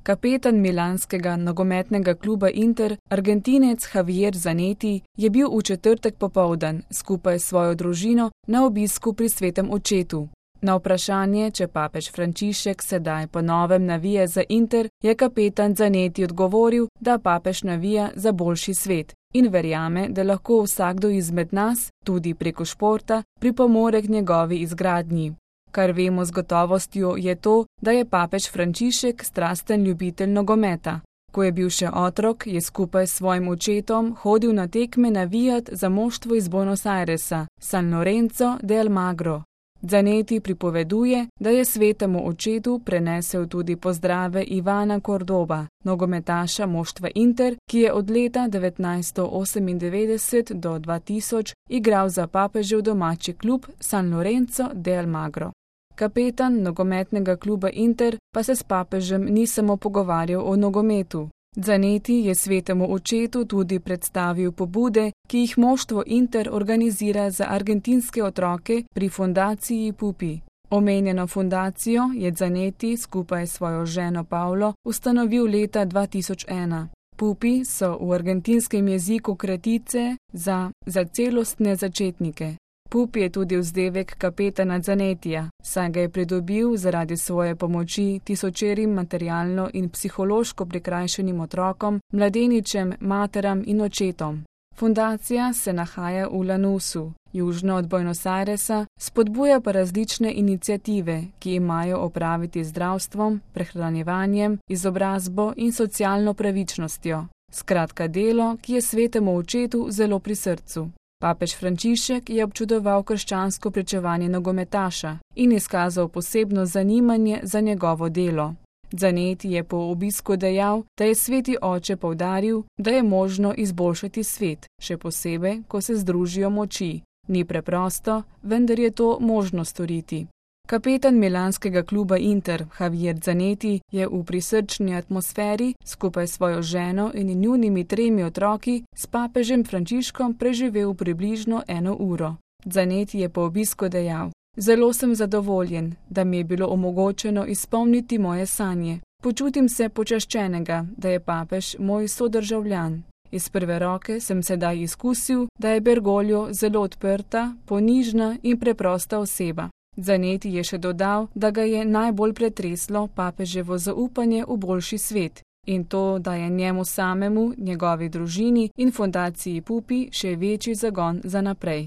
Kapetan milanskega nogometnega kluba Inter, Argentinec Javier Zanetti, je bil v četrtek popoldan skupaj s svojo družino na obisku pri svetem očetu. Na vprašanje, če papež Frančišek sedaj po novem navija za Inter, je kapetan Zanetti odgovoril, da papež navija za boljši svet in verjame, da lahko vsakdo izmed nas, tudi preko športa, pripomore k njegovi izgradnji. Kar vemo z gotovostjo je to, da je papež Frančišek strasten ljubitelj nogometa. Ko je bil še otrok, je skupaj s svojim očetom hodil na tekme navijat za moštvo iz Buenos Airesa, San Lorenzo de Almagro. Zanetti pripoveduje, da je svetemu očetu prenesel tudi pozdrave Ivana Cordoba, nogometaša moštva Inter, ki je od leta 1998 do 2000 igral za papežev domači klub San Lorenzo de Almagro. Kapetan nogometnega kluba Inter pa se s papežem ni samo pogovarjal o nogometu. Zanetti je svetemu očetu tudi predstavil pobude, ki jih moštvo Inter organizira za argentinske otroke pri fundaciji Pupi. Omenjeno fundacijo je Zanetti skupaj s svojo ženo Paulo ustanovil leta 2001. Pupi so v argentinskem jeziku kratice za celostne začetnike. Pupi je tudi vzdevek kapetana Zanettija, saj ga je pridobil zaradi svoje pomoči tisočerim materialno in psihološko prikrajšanim otrokom, mladeničem, materam in očetom. Fundacija se nahaja v Lanusu, južno od Buenos Airesa, spodbuja pa različne iniciative, ki imajo opraviti z zdravstvom, prehranjevanjem, izobrazbo in socialno pravičnostjo. Skratka delo, ki je svetemu očetu zelo pri srcu. Papež Frančišek je občudoval krščansko pričevanje nogometaša in izkazal posebno zanimanje za njegovo delo. Zanetti je po obisku dejal, da je sveti oče poudaril, da je možno izboljšati svet, še posebej, ko se združijo moči. Ni preprosto, vendar je to možno storiti. Kapetan milanskega kluba Inter, Javier Zanetti, je v prisrčni atmosferi skupaj s svojo ženo in njunimi 3 otroki s papežem Frančiškom preživel približno 1 uro. Zanetti je po obisku dejal: "Zelo sem zadovoljen, da mi je bilo omogočeno izpolniti moje sanje. Počutim se počaščenega, da je papež moj sodržavljan. Iz prve roke sem sedaj izkusil, da je Bergoglio zelo odprta, ponižna in preprosta oseba." Zanetti je še dodal, da ga je najbolj pretreslo papeževo zaupanje v boljši svet in to, da je njemu samemu, njegovi družini in fundaciji Pupi še večji zagon za naprej.